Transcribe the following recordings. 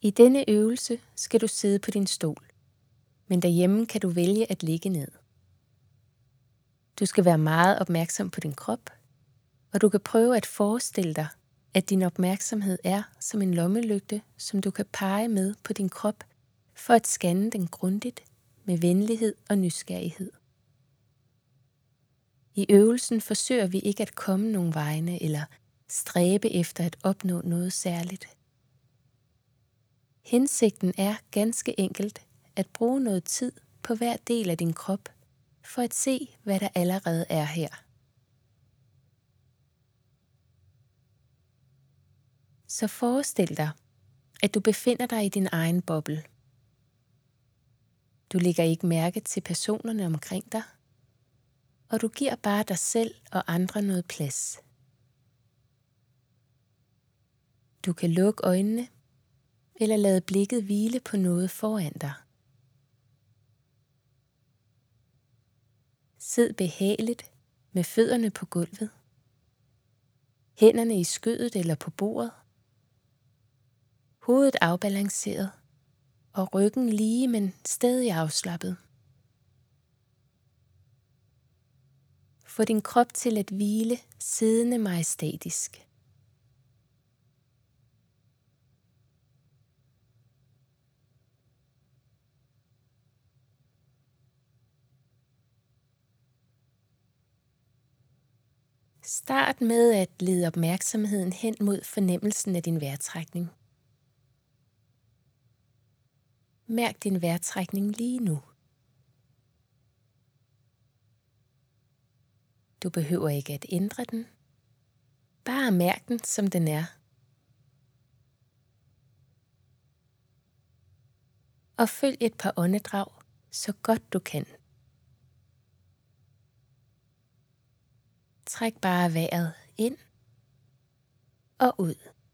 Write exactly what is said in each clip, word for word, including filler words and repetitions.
I denne øvelse skal du sidde på din stol, men derhjemme kan du vælge at ligge ned. Du skal være meget opmærksom på din krop, og du kan prøve at forestille dig, at din opmærksomhed er som en lommelygte, som du kan pege med på din krop for at scanne den grundigt med venlighed og nysgerrighed. I øvelsen forsøger vi ikke at komme nogen vegne eller stræbe efter at opnå noget særligt. Hensigten er ganske enkelt at bruge noget tid på hver del af din krop for at se, hvad der allerede er her. Så forestil dig, at du befinder dig i din egen boble. Du lægger ikke mærke til personerne omkring dig, og du giver bare dig selv og andre noget plads. Du kan lukke øjnene eller lade blikket hvile på noget foran dig. Sid behageligt med fødderne på gulvet, hænderne i skødet eller på bordet, hovedet afbalanceret og ryggen lige, men stadig afslappet. Få din krop til at hvile siddende majestætisk. Start med at lede opmærksomheden hen mod fornemmelsen af din vejrtrækning. Mærk din vejrtrækning lige nu. Du behøver ikke at ændre den. Bare mærk den, som den er. Og følg et par åndedrag, så godt du kan. Træk bare vejret ind og ud.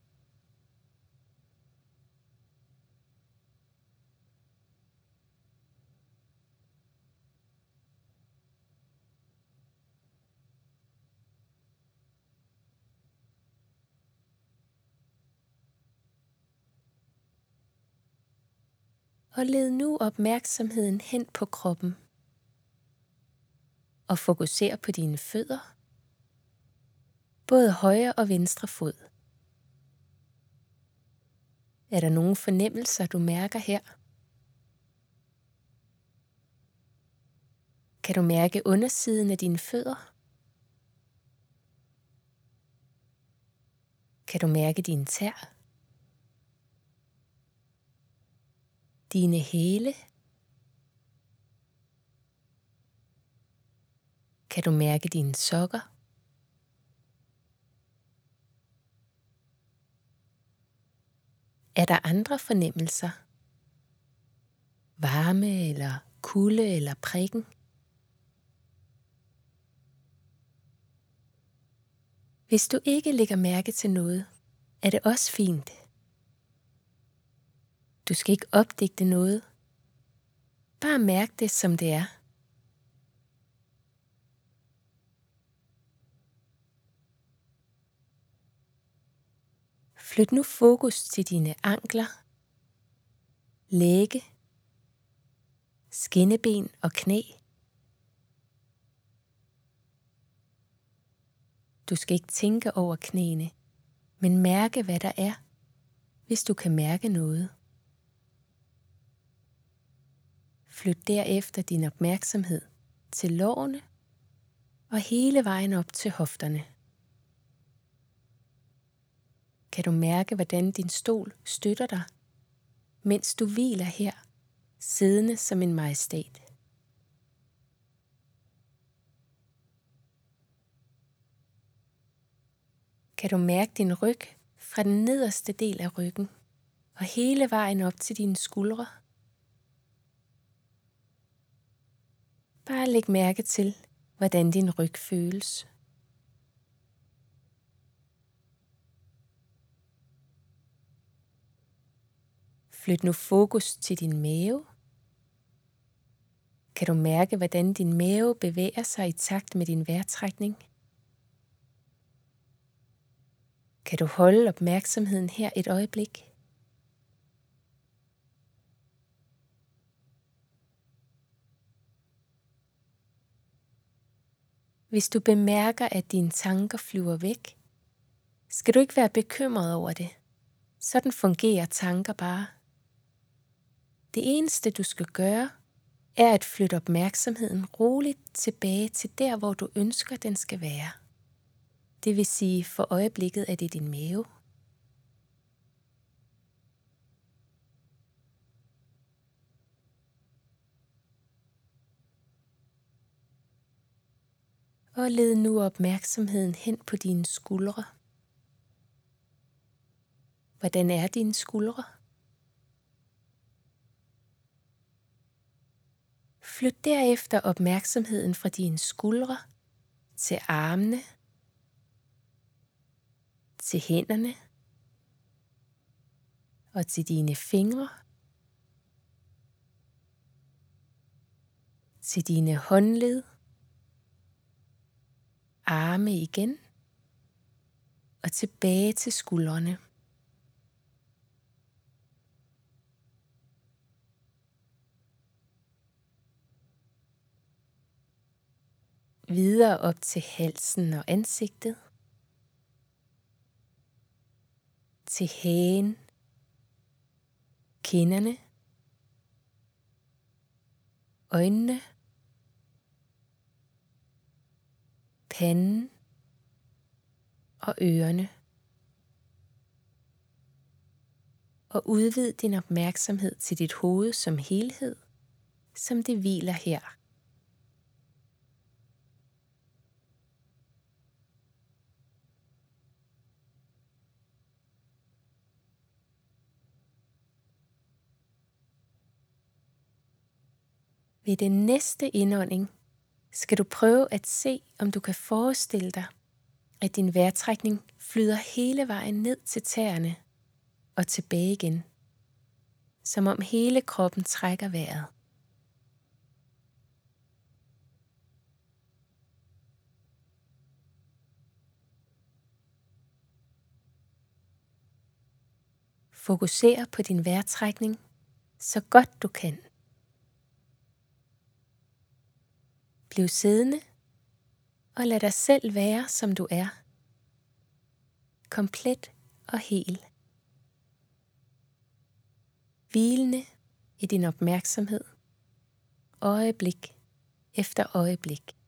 Og led nu opmærksomheden hen på kroppen. Og fokuser på dine fødder. Både højre og venstre fod. Er der nogle fornemmelser, du mærker her? Kan du mærke undersiden af dine fødder? Kan du mærke dine tæer? Dine hæle? Kan du mærke dine sokker? Er der andre fornemmelser? Varme eller kulde eller prikken? Hvis du ikke lægger mærke til noget, er det også fint. Du skal ikke opdigte noget. Bare mærk det, som det er. Flyt nu fokus til dine ankler, læge, skinneben og knæ. Du skal ikke tænke over knæene, men mærke, hvad der er, hvis du kan mærke noget. Flyt derefter din opmærksomhed til lårene og hele vejen op til hofterne. Kan du mærke, hvordan din stol støtter dig, mens du hviler her, siddende som en majestæt? Kan du mærke din ryg fra den nederste del af ryggen og hele vejen op til dine skuldre? Bare læg mærke til, hvordan din ryg føles. Flyt nu fokus til din mave. Kan du mærke, hvordan din mave bevæger sig i takt med din vejrtrækning? Kan du holde opmærksomheden her et øjeblik? Hvis du bemærker, at dine tanker flyver væk, skal du ikke være bekymret over det. Sådan fungerer tanker bare. Det eneste du skal gøre, er at flytte opmærksomheden roligt tilbage til der, hvor du ønsker, den skal være. Det vil sige, for øjeblikket er det din mave. Og led nu opmærksomheden hen på dine skuldre. Hvordan er dine skuldre? Flyt derefter opmærksomheden fra dine skuldre til armene, til hænderne og til dine fingre, til dine håndled, arme igen og tilbage til skuldrene. Videre op til halsen og ansigtet, til hagen, kinderne, øjnene, panden og ørerne. Og udvid din opmærksomhed til dit hoved som helhed, som det hviler her. Ved den næste indånding skal du prøve at se, om du kan forestille dig, at din vejrtrækning flyder hele vejen ned til tæerne og tilbage igen, som om hele kroppen trækker vejret. Fokuser på din vejrtrækning så godt du kan. Bliv siddende og lad dig selv være, som du er. Komplet og hel. Hvilende i din opmærksomhed, øjeblik efter øjeblik.